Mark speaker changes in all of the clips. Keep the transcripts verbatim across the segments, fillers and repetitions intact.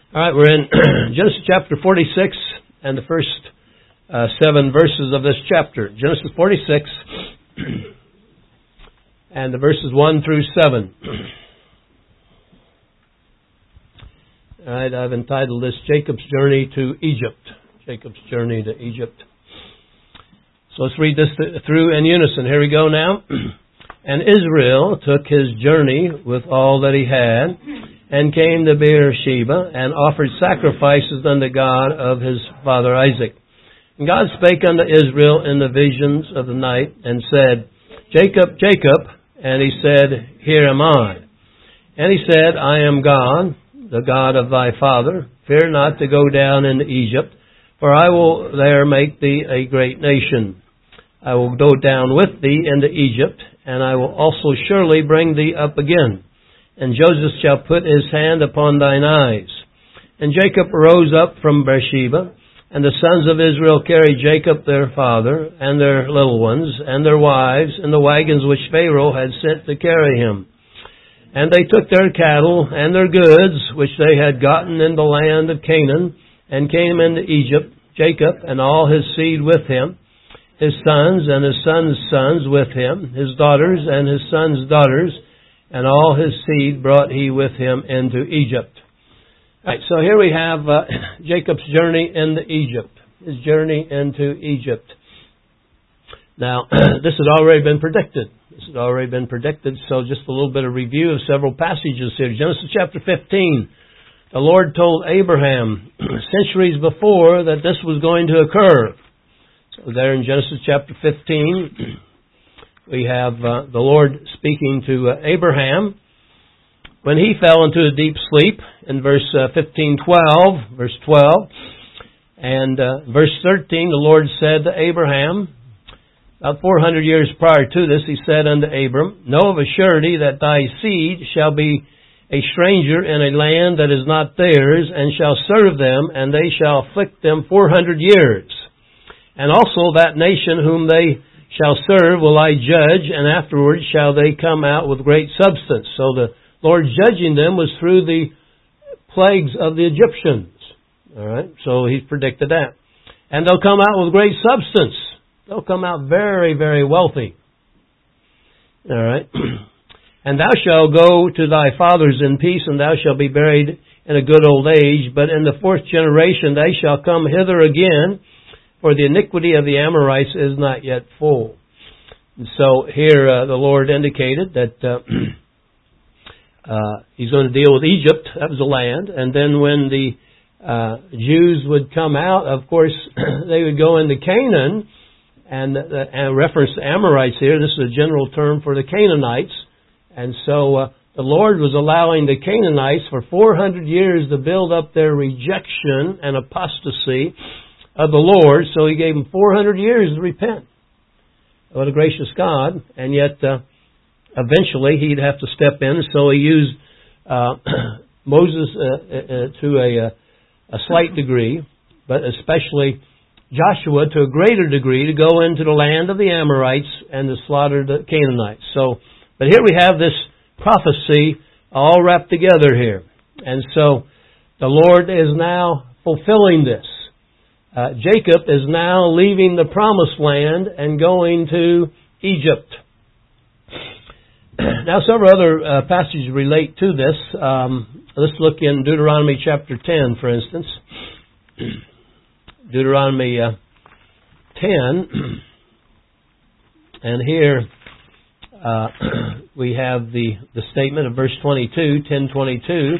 Speaker 1: All right, we're in Genesis chapter forty-six and the first uh, seven verses of this chapter. Genesis forty-six and the verses one through seven. All right, I've entitled this Jacob's Journey to Egypt. Jacob's Journey to Egypt. So let's read this th- through in unison. Here we go now. And Israel took his journey with all that he had, and came to Beersheba, and offered sacrifices unto God of his father Isaac. And God spake unto Israel in the visions of the night, and said, Jacob, Jacob. And he said, Here am I. And he said, I am God, the God of thy father. Fear not to go down into Egypt, for I will there make thee a great nation. I will go down with thee into Egypt, and I will also surely bring thee up again. And Joseph shall put his hand upon thine eyes. And Jacob rose up from Beersheba, and the sons of Israel carried Jacob their father, and their little ones, and their wives, in the wagons which Pharaoh had sent to carry him. And they took their cattle and their goods, which they had gotten in the land of Canaan, and came into Egypt, Jacob and all his seed with him, his sons and his sons' sons with him, his daughters and his sons' daughters, and all his seed brought he with him into Egypt. All right, so here we have uh, Jacob's journey into Egypt. His journey into Egypt. Now, this had already been predicted. This had already been predicted, so just a little bit of review of several passages here. Genesis chapter fifteen. The Lord told Abraham centuries before that this was going to occur. So there in Genesis chapter fifteen, we have uh, the Lord speaking to uh, Abraham when he fell into a deep sleep in verse uh, fifteen twelve, verse twelve. And uh, verse thirteen, the Lord said to Abraham, about four hundred years prior to this, he said unto Abram, Know of a surety that thy seed shall be a stranger in a land that is not theirs, and shall serve them, and they shall afflict them four hundred years. And also that nation whom they shall serve will I judge, and afterwards shall they come out with great substance. So the Lord judging them was through the plagues of the Egyptians. All right, so He's predicted that. And they'll come out with great substance. They'll come out very, very wealthy. All right. And thou shalt go to thy fathers in peace, and thou shalt be buried in a good old age. But in the fourth generation they shall come hither again, for the iniquity of the Amorites is not yet full. And so here uh, the Lord indicated that uh, uh, He's going to deal with Egypt. That was the land. And then when the uh, Jews would come out, of course, they would go into Canaan. And, uh, and reference to Amorites here, this is a general term for the Canaanites. And so uh, the Lord was allowing the Canaanites for four hundred years to build up their rejection and apostasy of the Lord. So He gave them four hundred years to repent. What a gracious God. And yet, uh, eventually, He'd have to step in. So He used uh, Moses uh, uh, to a, a slight degree, but especially Joshua to a greater degree to go into the land of the Amorites and to slaughter the Canaanites. So, but here we have this prophecy all wrapped together here. And so the Lord is now fulfilling this. Uh, Jacob is now leaving the promised land and going to Egypt. Now several other uh, passages relate to this. Um, let's look in Deuteronomy chapter ten, for instance. Deuteronomy uh, ten. And here uh, we have the, the statement of verse twenty-two, ten twenty-two.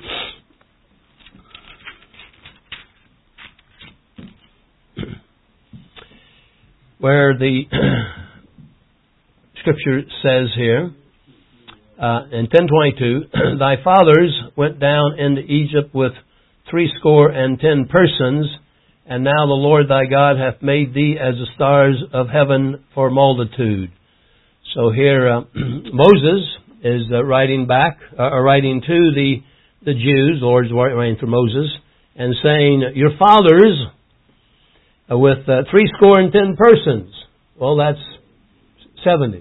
Speaker 1: Where the Scripture says here, uh, in ten twenty-two, Thy fathers went down into Egypt with threescore and ten persons, and now the Lord thy God hath made thee as the stars of heaven for multitude. So here uh, Moses is uh, writing back, uh, writing to the the Jews. The Lord's writing to Moses and saying, Your fathers uh, with uh, threescore and ten persons. Well, that's seventy.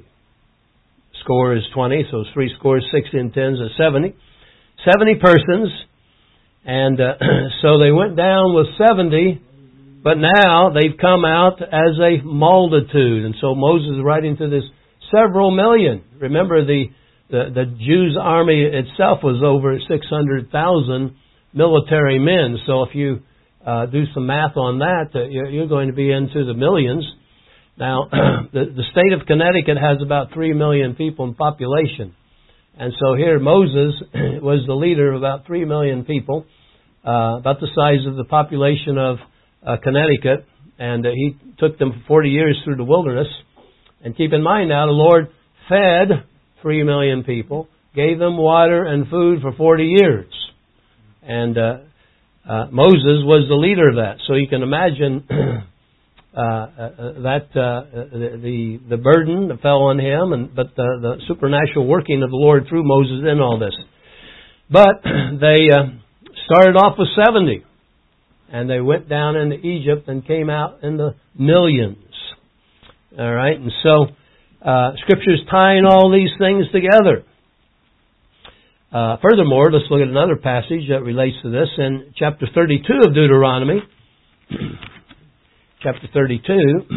Speaker 1: Score is twenty, so three scores, sixty and tens is seventy. Seventy persons. And uh, so they went down with seventy, but now they've come out as a multitude. And so Moses is writing to this several million. Remember, the, the, the Jews' army itself was over six hundred thousand military men. So if you uh, do some math on that, uh, you're, you're going to be into the millions. Now, the, the state of Connecticut has about three million people in population. And so here Moses was the leader of about three million people, uh, about the size of the population of uh, Connecticut. And uh, he took them for forty years through the wilderness. And keep in mind now, the Lord fed three million people, gave them water and food for forty years. And uh, uh, Moses was the leader of that. So you can imagine uh, uh, that uh, the the burden that fell on him, and but the, the supernatural working of the Lord through Moses in all this. But they uh, started off with seventy, and they went down into Egypt and came out in the millions. All right, and so uh, Scripture's tying all these things together. Uh, furthermore, let's look at another passage that relates to this in chapter thirty-two of Deuteronomy. Chapter thirty-two,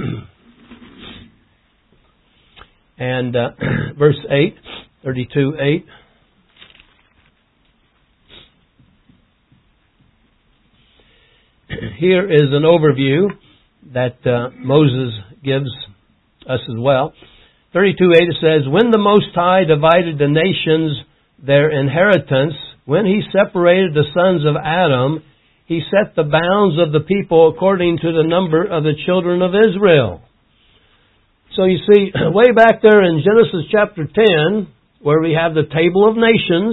Speaker 1: and uh, verse eight, thirty-two, eight. Here is an overview that uh, Moses gives us as well. thirty-two, eight, it says, "When the Most High divided the nations their inheritance, when He separated the sons of Adam, He set the bounds of the people according to the number of the children of Israel." So you see, way back there in Genesis chapter ten, where we have the table of nations,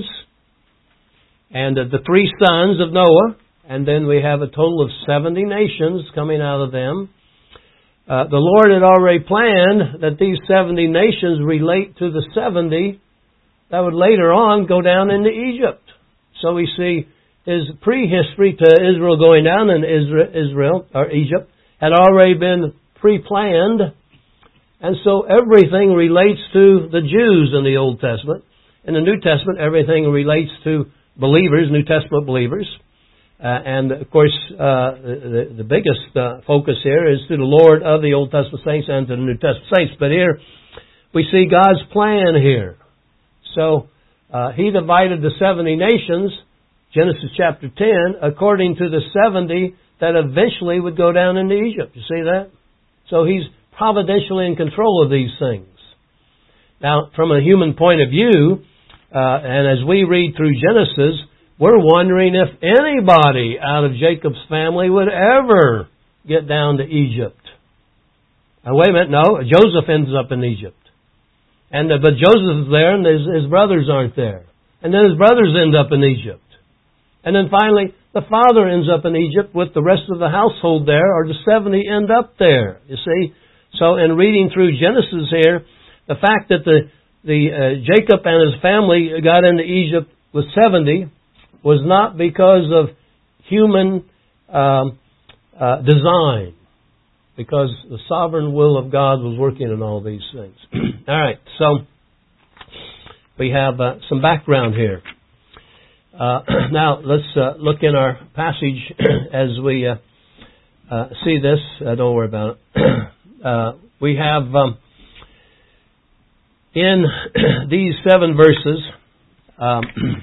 Speaker 1: and the three sons of Noah, and then we have a total of seventy nations coming out of them. Uh, the Lord had already planned that these seventy nations relate to the seventy that would later on go down into Egypt. So we see His prehistory to Israel going down in Israel, or Egypt, had already been pre-planned. And so everything relates to the Jews in the Old Testament. In the New Testament, everything relates to believers, New Testament believers. Uh, and, of course, uh, the, the biggest uh, focus here is to the Lord of the Old Testament saints and to the New Testament saints. But here, we see God's plan here. So, uh, He divided the seventy nations, Genesis chapter ten, according to the seventy that eventually would go down into Egypt. You see that? So He's providentially in control of these things. Now, from a human point of view, uh, and as we read through Genesis, we're wondering if anybody out of Jacob's family would ever get down to Egypt. Now, wait a minute, no, Joseph ends up in Egypt. And uh, but Joseph is there and his, his brothers aren't there. And then his brothers end up in Egypt. And then finally, the father ends up in Egypt with the rest of the household there, or the seventy end up there. You see? So in reading through Genesis here, the fact that the, the uh, Jacob and his family got into Egypt with seventy was not because of human um, uh, design, because the sovereign will of God was working in all these things. All right, so we have uh, some background here. Uh, now, let's uh, look in our passage as we uh, uh, see this. Uh, don't worry about it. uh, we have, um, in these seven verses, um,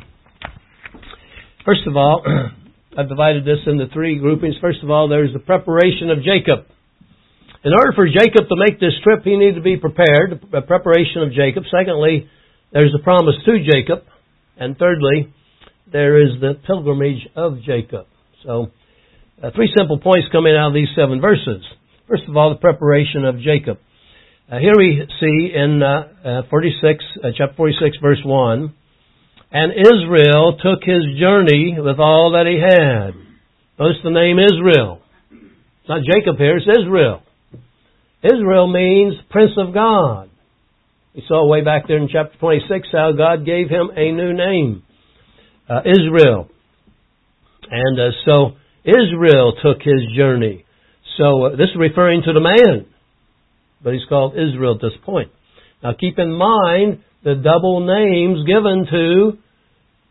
Speaker 1: first of all, I've divided this into three groupings. First of all, there's the preparation of Jacob. In order for Jacob to make this trip, he needed to be prepared, the preparation of Jacob. Secondly, there's the promise to Jacob. And thirdly, there is the pilgrimage of Jacob. So, uh, three simple points coming out of these seven verses. First of all, the preparation of Jacob. Uh, here we see in uh, uh, forty-six, uh, chapter forty-six, verse one, "And Israel took his journey with all that he had." Notice the name Israel. It's not Jacob here, it's Israel. Israel means Prince of God. We saw way back there in chapter twenty-six how God gave him a new name. Uh, Israel. And uh, so Israel took his journey. So uh, this is referring to the man. But he's called Israel at this point. Now keep in mind the double names given to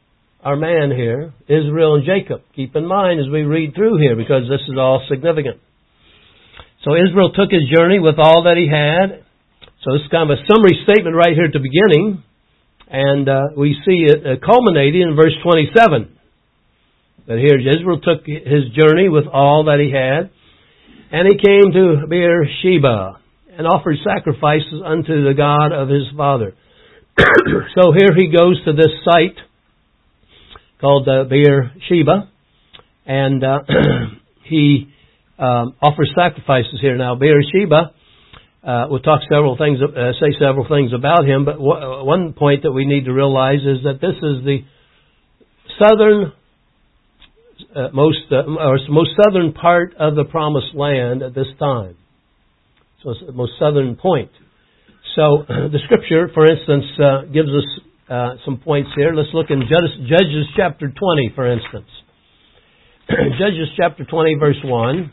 Speaker 1: our man here, Israel and Jacob. Keep in mind as we read through here, because this is all significant. So Israel took his journey with all that he had. So this is kind of a summary statement right here at the beginning. And uh, we see it uh, culminating in verse twenty-seven. But here Israel took his journey with all that he had. And he came to Beersheba and offered sacrifices unto the God of his father. So here he goes to this site called uh, Beersheba. And uh, he um, offers sacrifices here. Now Beersheba, uh, we'll talk several things, uh, say several things about him. But w- one point that we need to realize is that this is the southern Uh, most uh, or it's the most southern part of the Promised Land at this time. So it's the most southern point. So uh, the Scripture, for instance, uh, gives us uh, some points here. Let's look in Judges, Judges chapter twenty, for instance. Judges chapter twenty, verse one.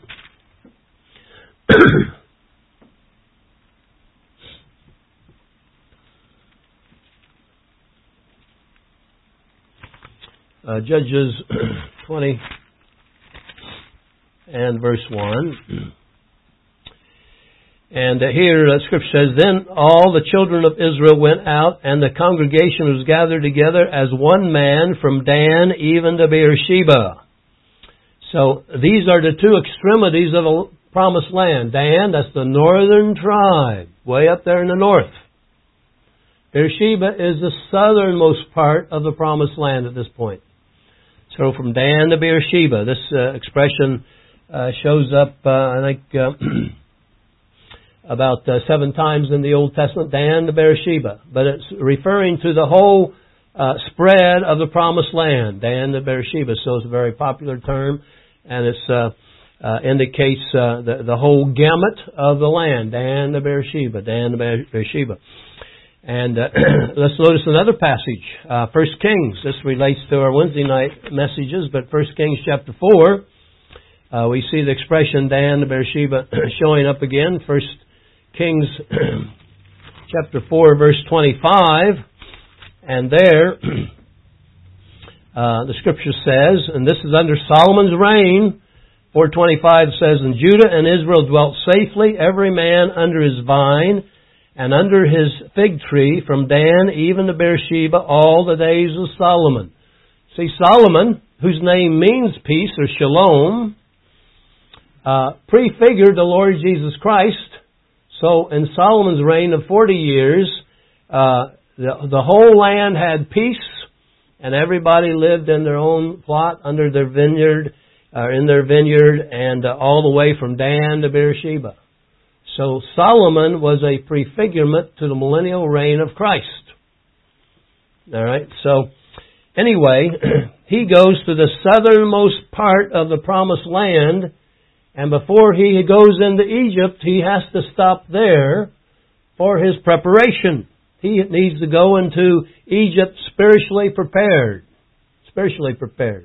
Speaker 1: Uh, Judges twenty and verse one. And uh, here the Scripture says, Then all the children of Israel went out, and the congregation was gathered together as one man from Dan even to Beersheba. So these are the two extremities of the Promised Land. Dan, that's the northern tribe, way up there in the north. Beersheba is the southernmost part of the Promised Land at this point. So from Dan to Beersheba, this uh, expression uh, shows up, uh, I think, uh, about uh, seven times in the Old Testament, Dan to Beersheba. But it's referring to the whole uh, spread of the Promised Land, Dan to Beersheba. So it's a very popular term, and it uh, uh, indicates uh, the, the whole gamut of the land, Dan to Beersheba, Dan to Beersheba. And uh, let's notice another passage, uh, First Kings. This relates to our Wednesday night messages, but First Kings chapter four, uh, we see the expression Dan to Beersheba showing up again. First Kings chapter four, verse twenty-five, and there uh, the Scripture says, and this is under Solomon's reign. four twenty-five says, And Judah and Israel dwelt safely, every man under his vine, and under his fig tree, from Dan even to Beersheba, all the days of Solomon. See, Solomon, whose name means peace or shalom, uh, prefigured the Lord Jesus Christ. So in Solomon's reign of forty years, uh, the, the whole land had peace, and everybody lived in their own plot under their vineyard, uh, in their vineyard, and uh, all the way from Dan to Beersheba. So Solomon was a prefigurement to the millennial reign of Christ. All right. So anyway, he goes to the southernmost part of the Promised Land, and before he goes into Egypt, he has to stop there for his preparation. He needs to go into Egypt spiritually prepared. Spiritually prepared.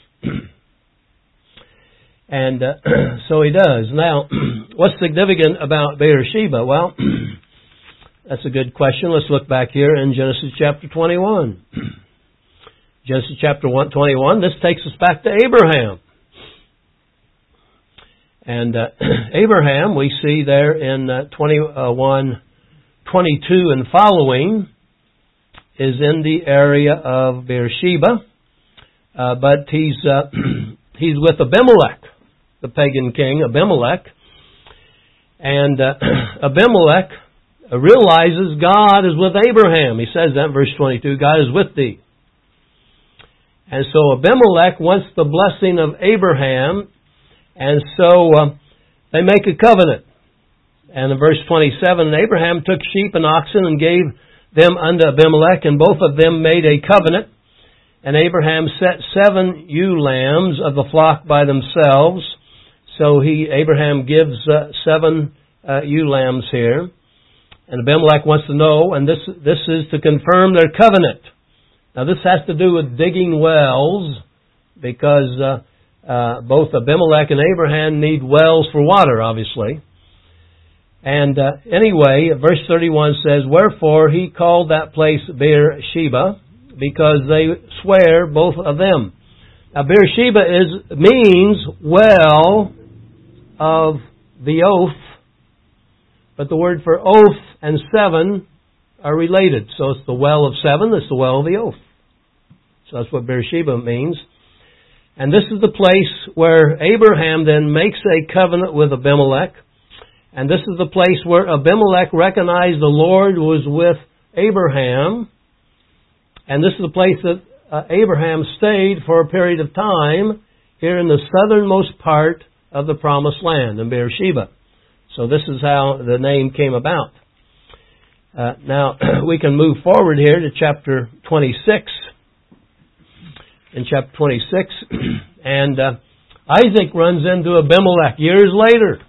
Speaker 1: And uh, so he does. Now, what's significant about Beersheba? Well, that's a good question. Let's look back here in Genesis chapter twenty-one. Genesis chapter twenty-one, this takes us back to Abraham. And uh, Abraham, we see there in uh, twenty-one, twenty-two and following, is in the area of Beersheba. Uh, but he's uh, he's with Abimelech, the pagan king, Abimelech. And uh, Abimelech realizes God is with Abraham. He says that in verse twenty-two, God is with thee. And so Abimelech wants the blessing of Abraham, and so uh, they make a covenant. And in verse twenty-seven, Abraham took sheep and oxen and gave them unto Abimelech, and both of them made a covenant. And Abraham set seven ewe lambs of the flock by themselves. So he Abraham gives uh, seven uh, ewe lambs here. And Abimelech wants to know, and this this is to confirm their covenant. Now this has to do with digging wells, because uh, uh, both Abimelech and Abraham need wells for water, obviously. And uh, anyway, verse thirty-one says, Wherefore he called that place Beersheba, because they swear, both of them. Now, Beersheba is means well of the oath, but the word for oath and seven are related. So it's the well of seven, it's the well of the oath. So that's what Beersheba means. And this is the place where Abraham then makes a covenant with Abimelech. And this is the place where Abimelech recognized the Lord was with Abraham. And this is the place that uh, Abraham stayed for a period of time here in the southernmost part of the Promised Land, in Beersheba. So this is how the name came about. Uh, now, we can move forward here to chapter twenty-six. In chapter twenty-six, and uh, Isaac runs into Abimelech years later.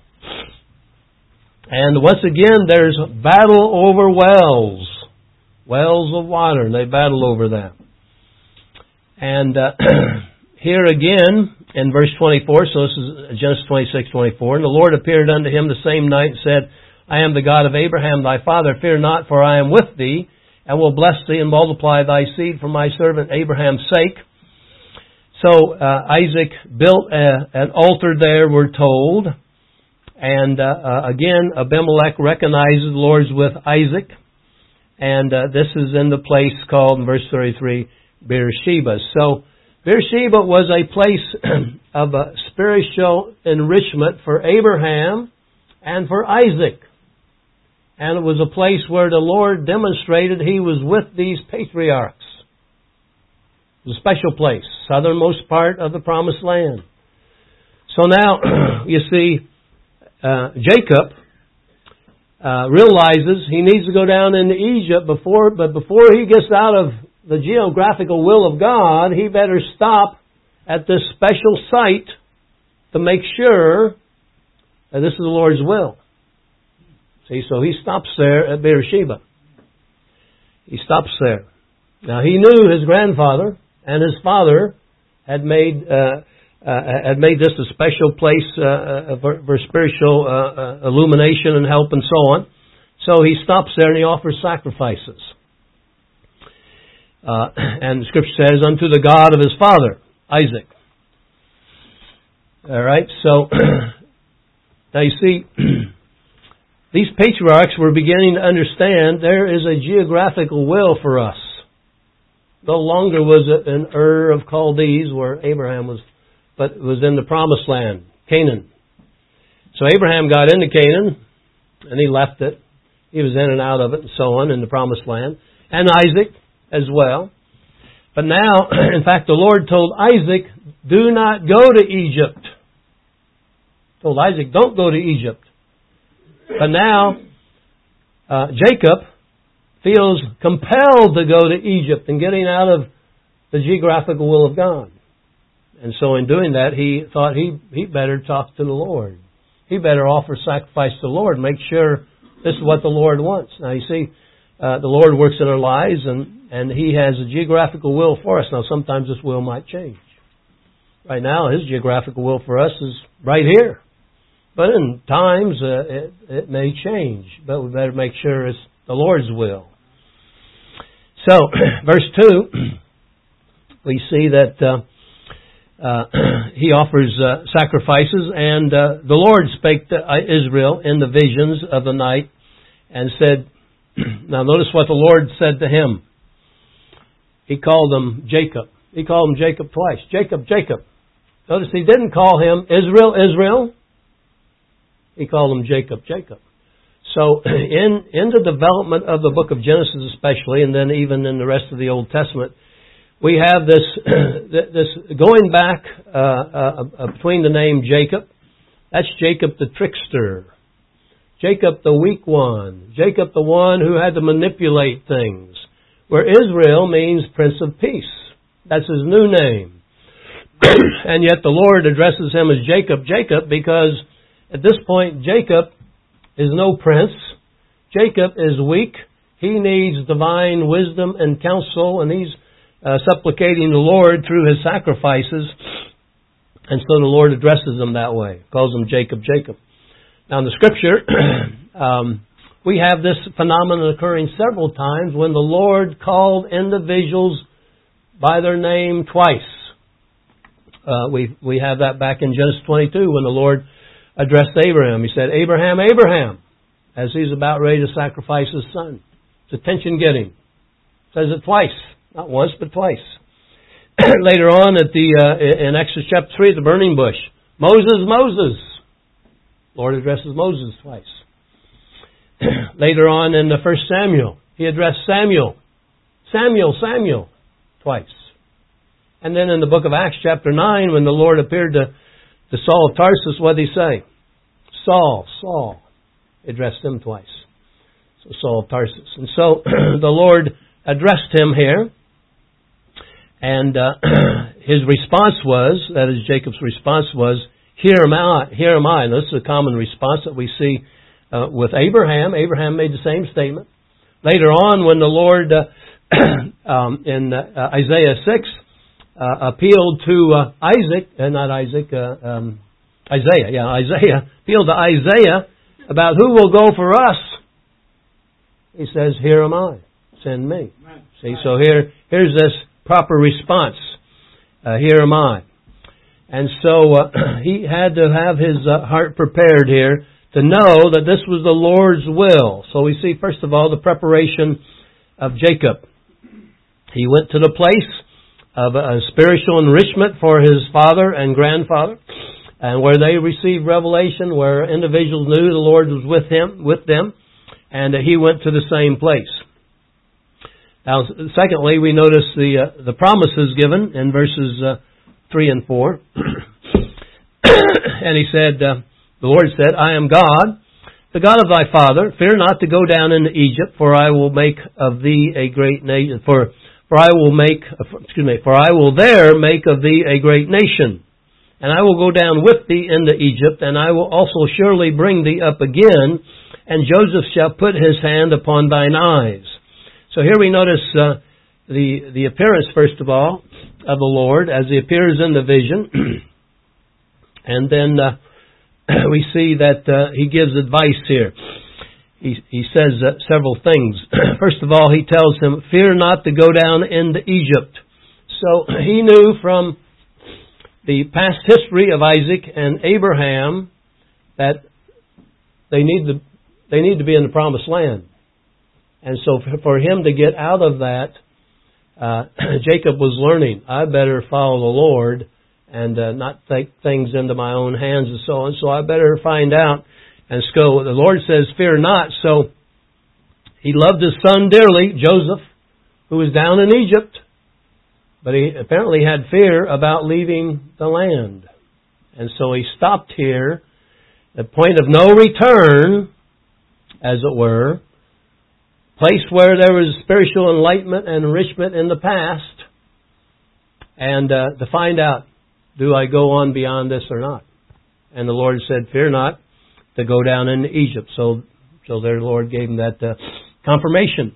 Speaker 1: And once again, there's battle over wells. Wells of water, and they battle over them. And uh, here again, in verse twenty-four, so this is Genesis twenty-six, twenty-four, and the Lord appeared unto him the same night and said, I am the God of Abraham thy father, fear not, for I am with thee, and will bless thee and multiply thy seed for my servant Abraham's sake. So uh, Isaac built a, an altar there, we're told. And uh, uh, again, Abimelech recognizes the Lord's with Isaac. And uh, this is in the place called, in verse thirty-three, Beersheba. So Beersheba was a place of a spiritual enrichment for Abraham and for Isaac. And it was a place where the Lord demonstrated He was with these patriarchs. It was a special place, southernmost part of the Promised Land. So now, you see, uh, Jacob uh, realizes he needs to go down into Egypt before, but before he gets out of the geographical will of God, he better stop at this special site to make sure that this is the Lord's will. See, so he stops there at Beersheba. He stops there. Now, he knew his grandfather and his father had made uh, uh, had made this a special place uh, for, for spiritual uh, uh, illumination and help and so on. So he stops there and he offers sacrifices. Uh, and the Scripture says, unto the God of his father, Isaac. All right, so now you see, these patriarchs were beginning to understand there is a geographical will for us. No longer was it an Ur of Chaldees where Abraham was, but it was in the Promised Land, Canaan. So Abraham got into Canaan, and he left it. He was in and out of it and so on in the Promised Land. And Isaac as well. But now, in fact, the Lord told Isaac, do not go to Egypt. Told Isaac, don't go to Egypt. But now, uh, Jacob feels compelled to go to Egypt and getting out of the geographical will of God. And so in doing that, he thought he he better talk to the Lord. He better offer sacrifice to the Lord, make sure this is what the Lord wants. Now you see, uh, the Lord works in our lives, and, and He has a geographical will for us. Now sometimes this will might change. Right now, His geographical will for us is right here. But in times, uh, it, it may change. But we better make sure it's the Lord's will. So, verse two, we see that uh, uh, he offers uh, sacrifices, and uh, the Lord spake to Israel in the visions of the night and said, now notice what the Lord said to him. He called him Jacob. He called him Jacob twice. Jacob, Jacob. Notice he didn't call him Israel, Israel. He called him Jacob, Jacob. So in, in the development of the book of Genesis especially, and then even in the rest of the Old Testament, we have this this going back uh, uh, between the name Jacob. That's Jacob the trickster. Jacob the weak one. Jacob the one who had to manipulate things. Where Israel means Prince of Peace. That's his new name. And yet the Lord addresses him as Jacob, Jacob, because at this point Jacob is no prince. Jacob is weak. He needs divine wisdom and counsel, and he's uh, supplicating the Lord through his sacrifices. And so the Lord addresses him that way. Calls him Jacob, Jacob. Now in the Scripture, um, we have this phenomenon occurring several times when the Lord called individuals by their name twice. Uh, we we have that back in Genesis twenty-two when the Lord addressed Abraham. He said, Abraham, Abraham, as he's about ready to sacrifice his son. It's attention getting. Says it twice. Not once, but twice. Later on at the uh, in Exodus chapter three, at the burning bush, Moses, Moses. Lord addresses Moses twice. Later on in the First Samuel, he addressed Samuel. Samuel, Samuel, twice. And then in the book of Acts chapter nine, when the Lord appeared to, to Saul of Tarsus, what did he say? Saul, Saul. He addressed him twice. So Saul of Tarsus. And so the Lord addressed him here. And uh, his response was, that is Jacob's response was, Here am I, here am I. And this is a common response that we see uh, with Abraham. Abraham made the same statement. Later on, when the Lord, uh, um, in uh, Isaiah six, uh, appealed to uh, Isaac, uh, not Isaac, uh, um, Isaiah, yeah, Isaiah, appealed to Isaiah about who will go for us. He says, Here am I, send me. See, so here, here's this proper response. Uh, here am I. And so uh, he had to have his uh, heart prepared here to know that this was the Lord's will. So we see, first of all, the preparation of Jacob. He went to the place of uh, spiritual enrichment for his father and grandfather, and where they received revelation, where individuals knew the Lord was with him, with them, and uh, he went to the same place. Now, secondly, we notice the uh, the promises given in verses uh, three and four. And he said, uh, the Lord said, I am God, the God of thy father. Fear not to go down into Egypt, for I will make of thee a great nation. For for I will make, excuse me, for I will there make of thee a great nation. And I will go down with thee into Egypt, and I will also surely bring thee up again, and Joseph shall put his hand upon thine eyes. So here we notice uh, the the appearance, first of all, of the Lord as He appears in the vision. And then uh, we see that uh, He gives advice here. He, he says uh, several things. First of all, He tells him, fear not to go down into Egypt. So he knew from the past history of Isaac and Abraham that they need to, they need to be in the promised land. And so for him to get out of that, uh, Jacob was learning, I better follow the Lord and uh, not take things into my own hands and so on. So I better find out and go. The Lord says, fear not. So he loved his son dearly, Joseph, who was down in Egypt. But he apparently had fear about leaving the land. And so he stopped here, the point of no return, as it were, place where there was spiritual enlightenment and enrichment in the past, and uh, to find out, do I go on beyond this or not? And the Lord said, fear not to go down into Egypt. So so their Lord gave him that uh, confirmation.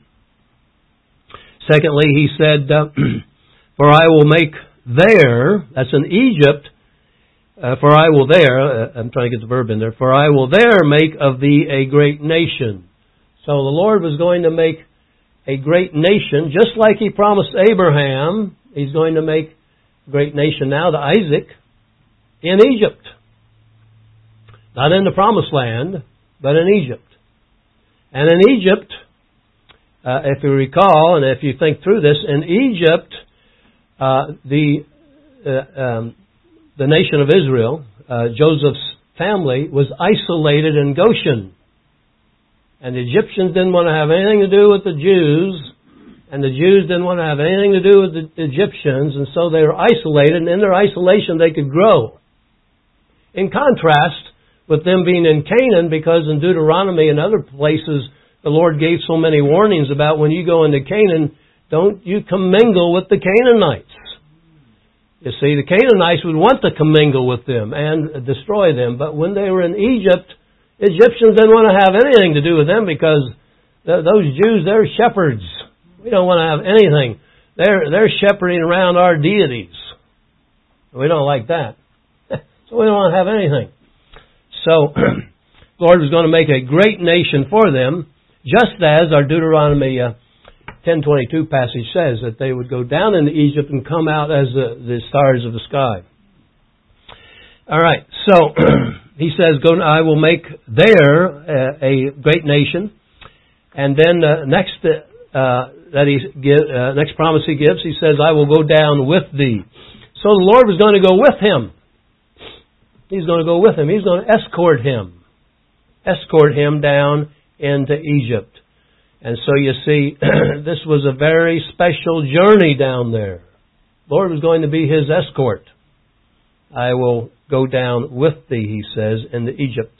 Speaker 1: Secondly, he said, uh, for I will make there, that's in Egypt, uh, for I will there, uh, I'm trying to get the verb in there, for I will there make of thee a great nation. So the Lord was going to make a great nation, just like He promised Abraham. He's going to make a great nation now to Isaac in Egypt. Not in the promised land, but in Egypt. And in Egypt, uh, if you recall, and if you think through this, in Egypt, uh, the uh, um, the nation of Israel, uh, Joseph's family, was isolated in Goshen. And the Egyptians didn't want to have anything to do with the Jews, and the Jews didn't want to have anything to do with the Egyptians, and so they were isolated, and in their isolation they could grow. In contrast with them being in Canaan, because in Deuteronomy and other places the Lord gave so many warnings about when you go into Canaan, don't you commingle with the Canaanites. You see, the Canaanites would want to commingle with them and destroy them, but when they were in Egypt, Egyptians didn't want to have anything to do with them because those Jews, they're shepherds. We don't want to have anything. They're they're shepherding around our deities. We don't like that. So we don't want to have anything. So the Lord was going to make a great nation for them, just as our Deuteronomy uh, ten twenty-two passage says, that they would go down into Egypt and come out as the, the stars of the sky. All right, so he says, "Go, I will make there uh, a great nation." And then uh, next uh, that he give, uh, next promise he gives, he says, "I will go down with thee." So the Lord was going to go with him. He's going to go with him. He's going to escort him, escort him down into Egypt. And so you see, this was a very special journey down there. The Lord was going to be his escort. "I will go down with thee," he says, into Egypt.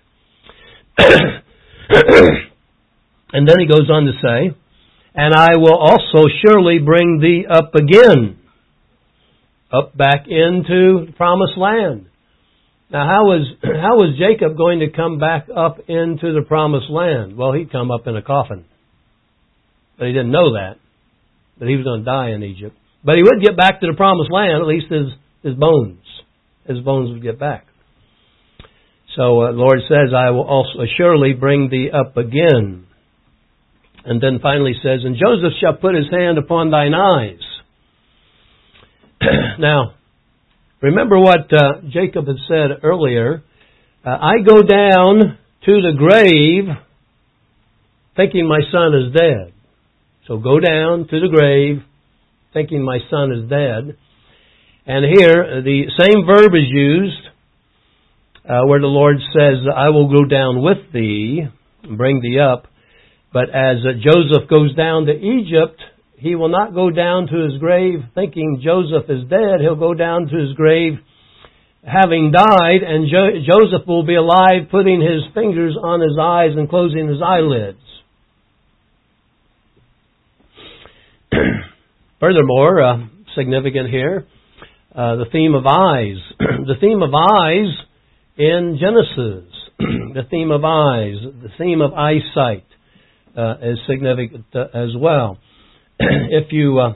Speaker 1: And then he goes on to say, "And I will also surely bring thee up again," up back into the promised land. Now, how was, how was Jacob going to come back up into the promised land? Well, he'd come up in a coffin. But he didn't know that. But he was going to die in Egypt. But he would get back to the promised land, at least his, his bones. His bones would get back. So uh, the Lord says, "I will also surely bring thee up again." And then finally says, "And Joseph shall put his hand upon thine eyes." Now, remember what uh, Jacob had said earlier. Uh, "I go down to the grave thinking my son is dead." So go down to the grave thinking my son is dead. And here, the same verb is used uh, where the Lord says, "I will go down with thee and bring thee up." But as uh, Joseph goes down to Egypt, he will not go down to his grave thinking Joseph is dead. He'll go down to his grave having died, and jo- Joseph will be alive, putting his fingers on his eyes and closing his eyelids. Furthermore, uh, significant here, uh, the theme of eyes. The theme of eyes in Genesis. The theme of eyes, the theme of eyesight uh, is significant uh, as well. If you uh,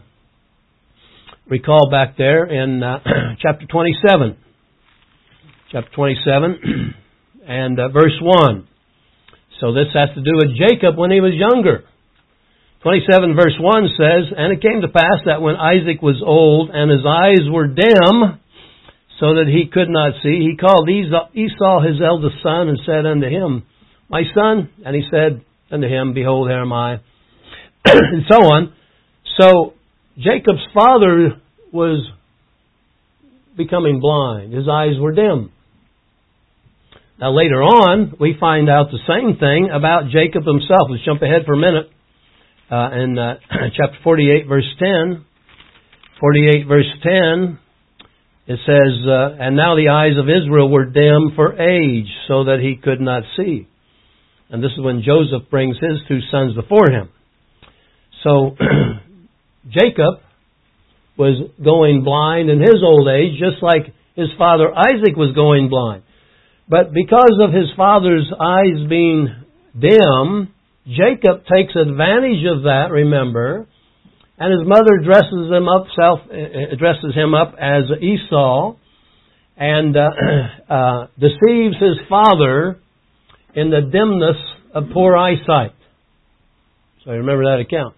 Speaker 1: recall back there in uh, chapter twenty-seven, chapter twenty-seven and uh, verse one. So this has to do with Jacob when he was younger. twenty-seven verse one says, "And it came to pass that when Isaac was old and his eyes were dim, so that he could not see, he called Esau his eldest son and said unto him, My son, and he said unto him, Behold, here am I," and so on. So Jacob's father was becoming blind. His eyes were dim. Now later on, we find out the same thing about Jacob himself. Let's jump ahead for a minute. Uh, in uh, chapter forty-eight, verse ten. forty-eight, verse ten, it says, uh, "And now the eyes of Israel were dim for age, so that he could not see." And this is when Joseph brings his two sons before him. So, Jacob was going blind in his old age, just like his father Isaac was going blind. But because of his father's eyes being dim, Jacob takes advantage of that, remember, and his mother dresses him up, self uh, dresses him up as Esau, and uh, uh, deceives his father in the dimness of poor eyesight. So remember that account.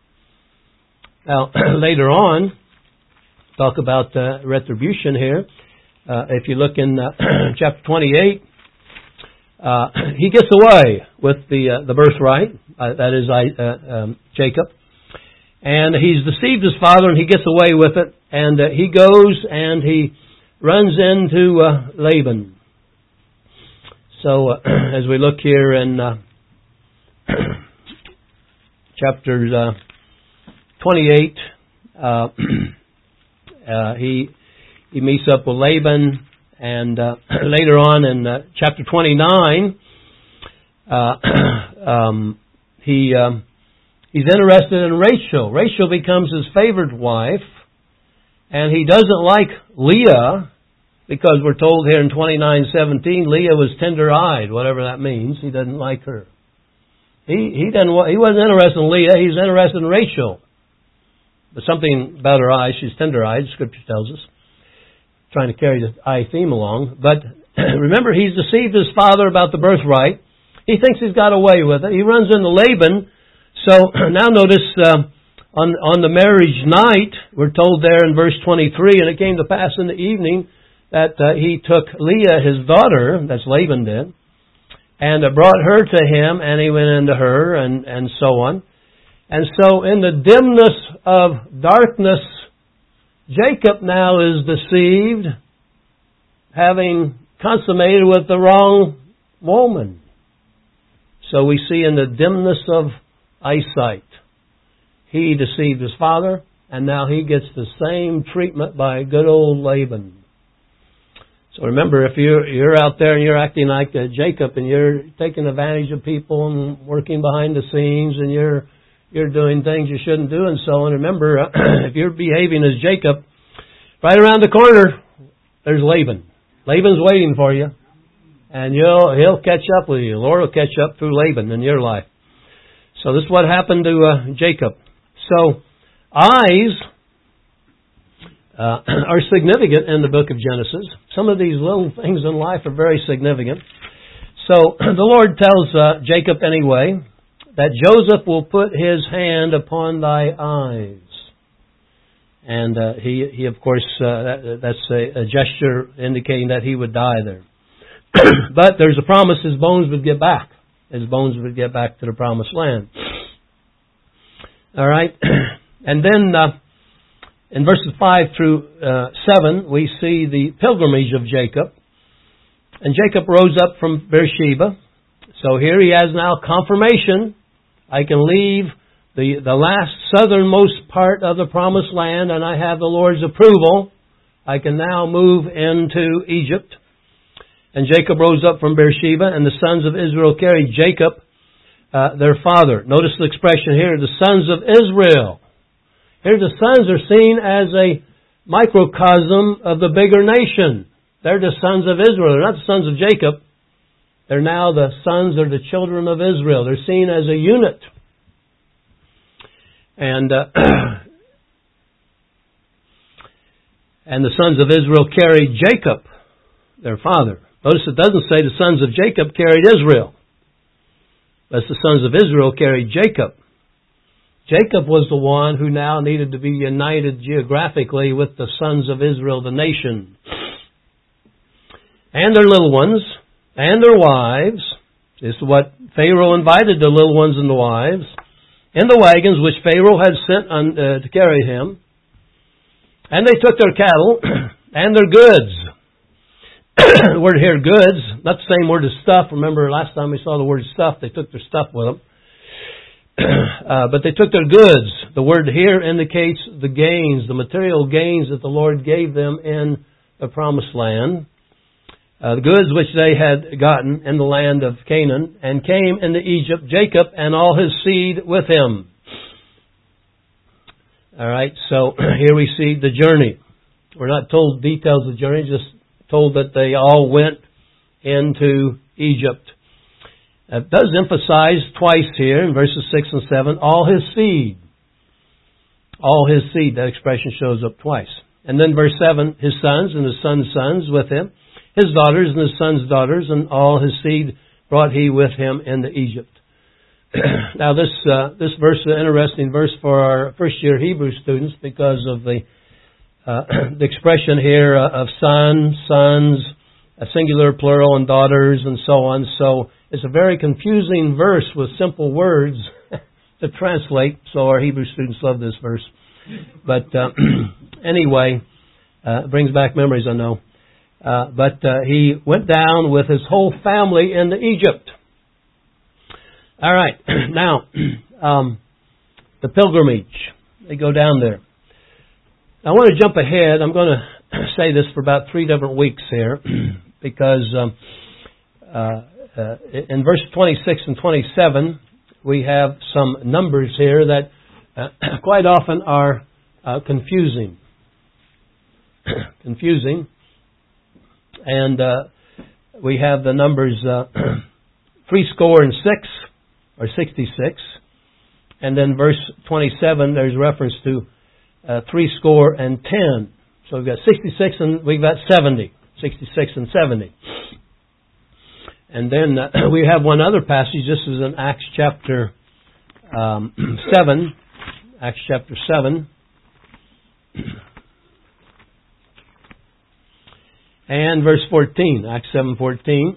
Speaker 1: Now, later on, talk about uh, retribution here. Uh, if you look in uh, chapter twenty-eight, uh, he gets away with the uh, the birthright. Uh, that is I, uh, um, Jacob, and he's deceived his father, and he gets away with it. And uh, he goes and he runs into uh, Laban. So uh, as we look here in uh, chapter uh, twenty-eight, uh, uh, he. He meets up with Laban, and uh, later on in uh, chapter twenty-nine, uh, um, he um, he's interested in Rachel. Rachel becomes his favored wife, and he doesn't like Leah, because we're told here in twenty-nine seventeen, Leah was tender-eyed, whatever that means. He doesn't like her. He he didn't he wasn't interested in Leah. He's interested in Rachel. But something about her eyes, she's tender-eyed. Scripture tells us. Trying to carry the eye theme along. But remember, he's deceived his father about the birthright. He thinks he's got away with it. He runs into Laban. So now notice uh, On, on the marriage night, we're told there in verse twenty-three, and it came to pass in the evening that uh, he took Leah, his daughter, that's Laban did, and uh, brought her to him, and he went into her, and, and so on. And so in the dimness of darkness, Jacob now is deceived, having consummated with the wrong woman. So we see in the dimness of eyesight, he deceived his father, and now he gets the same treatment by good old Laban. So remember, if you're, you're out there and you're acting like uh, Jacob, and you're taking advantage of people and working behind the scenes, and you're you're doing things you shouldn't do and so on, remember, uh, if you're behaving as Jacob, right around the corner, there's Laban. Laban's waiting for you, and you'll he'll catch up with you. The Lord will catch up through Laban in your life. So this is what happened to uh, Jacob. So, eyes uh, are significant in the book of Genesis. Some of these little things in life are very significant. So, the Lord tells uh, Jacob anyway that Joseph will put his hand upon thy eyes. And uh, he, he, of course, uh, that, that's a, a gesture indicating that he would die there. But there's a promise his bones would get back. His bones would get back to the promised land. All right. And then uh, in verses five through uh, seven, we see the pilgrimage of Jacob. And Jacob rose up from Beersheba. So here he has now confirmation. I can leave the, the last southernmost part of the promised land, and I have the Lord's approval. I can now move into Egypt. And Jacob rose up from Beersheba, and the sons of Israel carried Jacob, uh, their father. Notice the expression here, the sons of Israel. Here the sons are seen as a microcosm of the bigger nation. They're the sons of Israel. They're not the sons of Jacob. They're now the sons or the children of Israel. They're seen as a unit. And uh, and the sons of Israel carried Jacob, their father. Notice it doesn't say the sons of Jacob carried Israel. But the sons of Israel carried Jacob. Jacob was the one who now needed to be united geographically with the sons of Israel, the nation. And their little ones, and their wives. This is what Pharaoh invited the little ones and the wives, in the wagons which Pharaoh had sent on, uh, to carry him. And they took their cattle and their goods. The word here, goods, not the same word as stuff. Remember last time we saw the word stuff, they took their stuff with them. uh, but they took their goods. The word here indicates the gains, the material gains that the Lord gave them in the promised land. Uh, the goods which they had gotten in the land of Canaan, and came into Egypt, Jacob and all his seed with him. All right, so here we see the journey. We're not told details of the journey, just told that they all went into Egypt. It does emphasize twice here in verses six and seven, all his seed. All his seed, that expression shows up twice. And then verse seven, his sons and his sons' sons with him, his daughters and his sons' daughters, and all his seed brought he with him into Egypt. Now this uh, this verse is an interesting verse for our first year Hebrew students because of the uh, the expression here uh, of son, sons, a singular, plural, and daughters, and so on. So it's a very confusing verse with simple words to translate. So our Hebrew students love this verse. But uh, anyway, uh, it brings back memories, I know. Uh, but uh, he went down with his whole family into Egypt. All right, now, um, the pilgrimage. They go down there. I want to jump ahead. I'm going to say this for about three different weeks here, because um, uh, uh, in verse twenty-six and twenty-seven, we have some numbers here that uh, quite often are uh, confusing. confusing. And uh, we have the numbers uh, three score and six, or sixty-six. And then verse twenty-seven, there's reference to uh, three score and ten. So we've got sixty-six and we've got seventy. sixty-six and seventy. And then uh, we have one other passage. This is in Acts chapter um, seven. Acts chapter seven. And verse fourteen, Acts seven fourteen,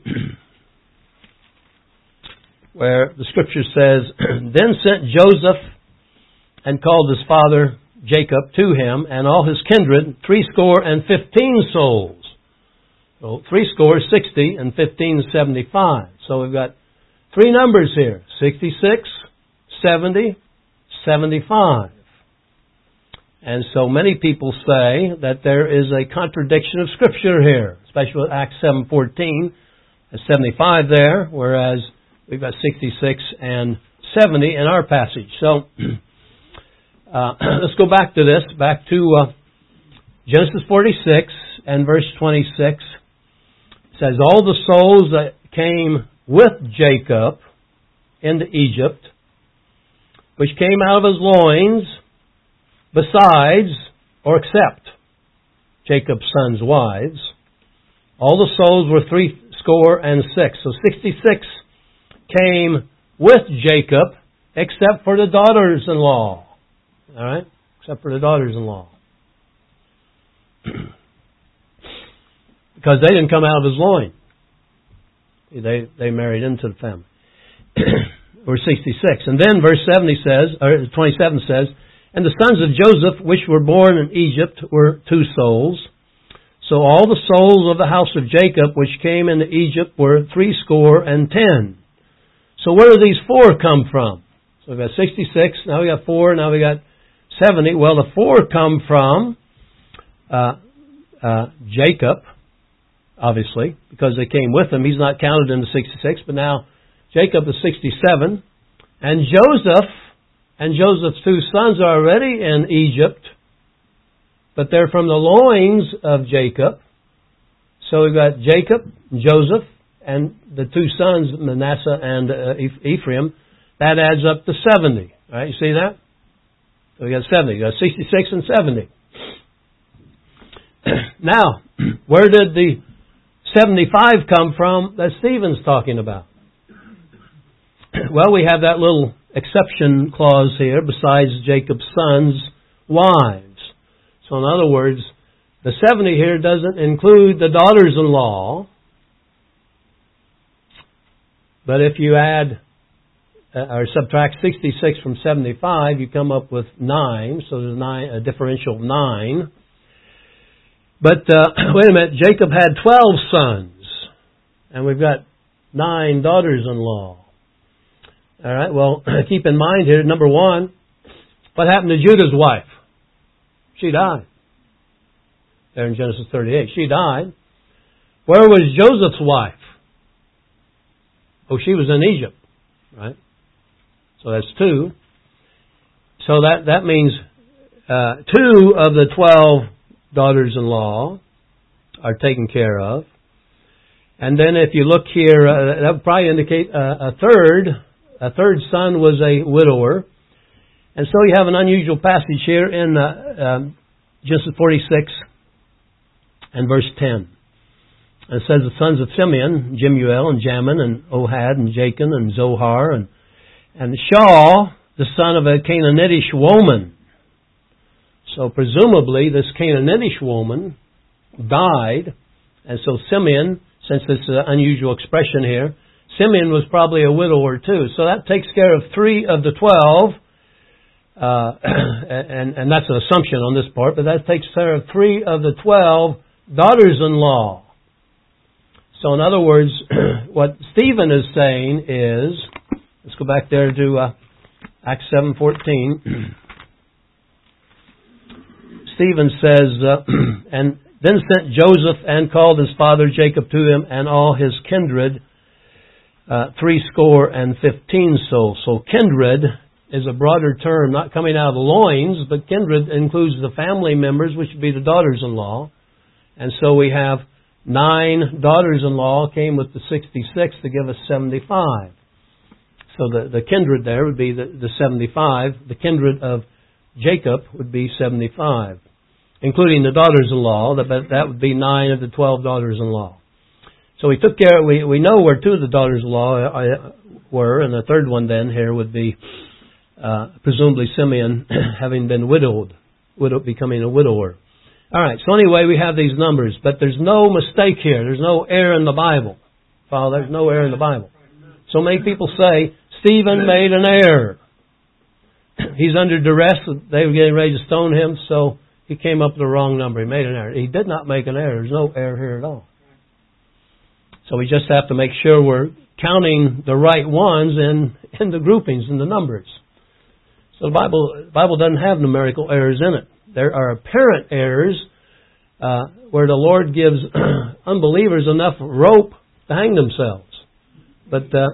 Speaker 1: where the Scripture says, Then sent Joseph and called his father Jacob to him, and all his kindred, threescore and fifteen souls. So threescore is sixty, and fifteen is seventy-five. So we've got three numbers here, sixty-six, seventy, seventy-five. And so many people say that there is a contradiction of Scripture here, especially with Acts seven fourteen, and seventy-five there, whereas we've got sixty-six and seventy in our passage. So uh, let's go back to this, back to uh, Genesis forty-six and verse twenty-six. It says, All the souls that came with Jacob into Egypt, which came out of his loins, besides, or except, Jacob's sons' wives, all the souls were three score and six. So sixty-six came with Jacob, except for the daughters-in-law. All right? Except for the daughters-in-law. Because they didn't come out of his loin. They they married into the family. Or sixty-six. And then verse seventy says, or twenty-seven says, And the sons of Joseph, which were born in Egypt, were two souls. So all the souls of the house of Jacob, which came into Egypt, were threescore and ten. So where do these four come from? So we've got sixty-six, now we got four, now we got seventy. Well, the four come from uh, uh, Jacob, obviously, because they came with him. He's not counted in the sixty-six, but now Jacob is sixty-seven. And Joseph and Joseph's two sons are already in Egypt, but they're from the loins of Jacob. So we've got Jacob, Joseph, and the two sons, Manasseh and uh, Ephraim. That adds up to seventy. All right, you see that? So we got seventy. You got sixty-six and seventy. Now, where did the seventy-five come from that Stephen's talking about? Well, we have that little exception clause here, besides Jacob's sons' wives. So in other words, the seventy here doesn't include the daughters-in-law. But if you add uh, or subtract sixty-six from seventy-five, you come up with nine. So there's nine, a differential of nine. But uh, wait a minute, Jacob had twelve sons, and we've got nine daughters-in-law. All right, well, keep in mind here, number one, what happened to Judah's wife? She died. There in Genesis thirty-eight. She died. Where was Joseph's wife? Oh, she was in Egypt, right? So that's two. So that, that means uh, two of the twelve daughters-in-law are taken care of. And then if you look here, uh, that would probably indicate uh, a third. A third son was a widower. And so you have an unusual passage here in uh, um, Genesis forty-six and verse ten. And it says the sons of Simeon, Jemuel and Jamin and Ohad and Jachin and Zohar and, and Shaw, the son of a Canaanitish woman. So presumably this Canaanitish woman died. And so Simeon, since this is an unusual expression here, Simeon was probably a widower too. So that takes care of three of the twelve. Uh, and, and that's an assumption on this part, but that takes care of three of the twelve daughters-in-law. So in other words, what Stephen is saying is, let's go back there to uh, Acts seven fourteen. Stephen says, uh, and then sent Joseph and called his father Jacob to him and all his kindred, uh, threescore and fifteen souls. So kindred is a broader term, not coming out of the loins, but kindred includes the family members, which would be the daughters-in-law. And so we have nine daughters-in-law came with the sixty-six to give us seventy-five. So the, the kindred there would be the, the seventy-five. The kindred of Jacob would be seventy-five, including the daughters-in-law. That, that would be nine of the twelve daughters-in-law. So we took care, we, we know where two of the daughters-in-law were, and the third one then here would be uh, presumably Simeon having been widowed, widow, becoming a widower. All right, so anyway, we have these numbers, but there's no mistake here. There's no error in the Bible. Father, there's no error in the Bible. So many people say, Stephen made an error. He's under duress. They were getting ready to stone him, so he came up with the wrong number. He made an error. He did not make an error. There's no error here at all. So we just have to make sure we're counting the right ones in, in the groupings, in the numbers. So the Bible, the Bible doesn't have numerical errors in it. There are apparent errors uh, where the Lord gives unbelievers enough rope to hang themselves. But uh,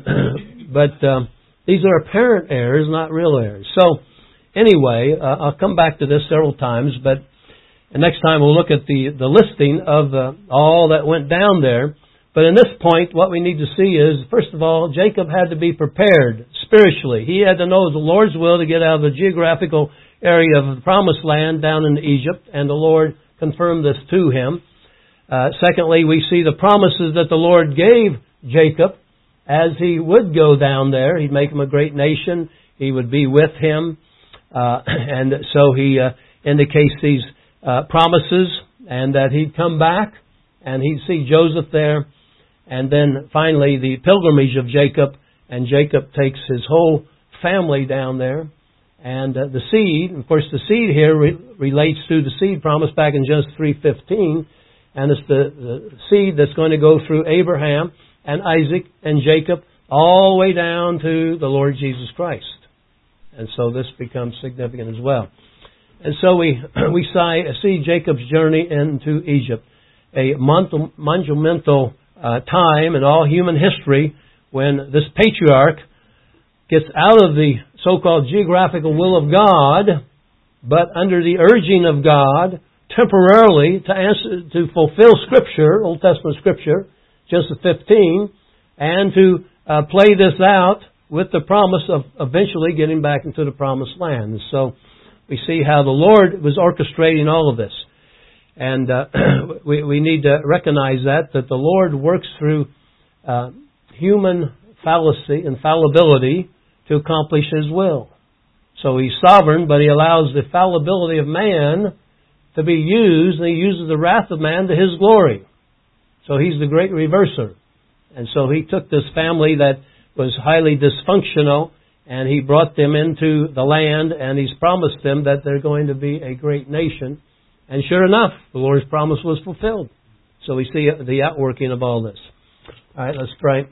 Speaker 1: but um, these are apparent errors, not real errors. So anyway, uh, I'll come back to this several times, but next time we'll look at the, the listing of uh, all that went down there. But in this point, what we need to see is, first of all, Jacob had to be prepared spiritually. He had to know the Lord's will to get out of the geographical area of the Promised Land down in Egypt, and the Lord confirmed this to him. Uh, secondly, we see the promises that the Lord gave Jacob as he would go down there. He'd make him a great nation. He would be with him. Uh, and so he uh, indicates these uh, promises, and that he'd come back, and he'd see Joseph there. And then finally the pilgrimage of Jacob, and Jacob takes his whole family down there. And uh, the seed, of course the seed here re- relates to the seed promised back in Genesis three fifteen. And it's the, the seed that's going to go through Abraham and Isaac and Jacob all the way down to the Lord Jesus Christ. And so this becomes significant as well. And so we we see Jacob's journey into Egypt, a monumental uh, time in all human history when this patriarch gets out of the so-called geographical will of God, but under the urging of God, temporarily to answer, to fulfill Scripture, Old Testament Scripture, Genesis fifteen, and to uh, play this out with the promise of eventually getting back into the Promised Land. And so we see how the Lord was orchestrating all of this. And uh, we, we need to recognize that, that the Lord works through uh, human fallacy and fallibility to accomplish His will. So He's sovereign, but He allows the fallibility of man to be used, and He uses the wrath of man to His glory. So He's the great reverser. And so He took this family that was highly dysfunctional, and He brought them into the land, and He's promised them that they're going to be a great nation. And sure enough, the Lord's promise was fulfilled. So we see the outworking of all this. All right, let's pray.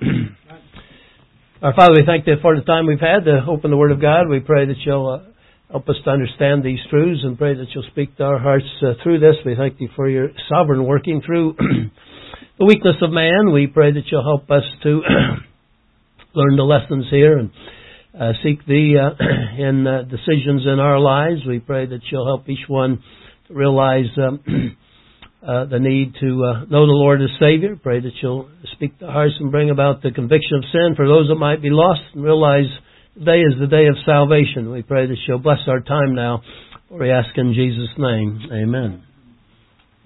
Speaker 1: Our Father, we thank Thee for the time we've had to open the Word of God. We pray that You'll uh, help us to understand these truths, and pray that You'll speak to our hearts uh, through this. We thank Thee for Your sovereign working through the weakness of man. We pray that You'll help us to learn the lessons here and uh, seek Thee uh, in uh, decisions in our lives. We pray that You'll help each one to realize um, uh, the need to uh, know the Lord as Savior. Pray that You'll speak to hearts and bring about the conviction of sin for those that might be lost, and realize today is the day of salvation. We pray that You'll bless our time now. We ask in Jesus' name. Amen.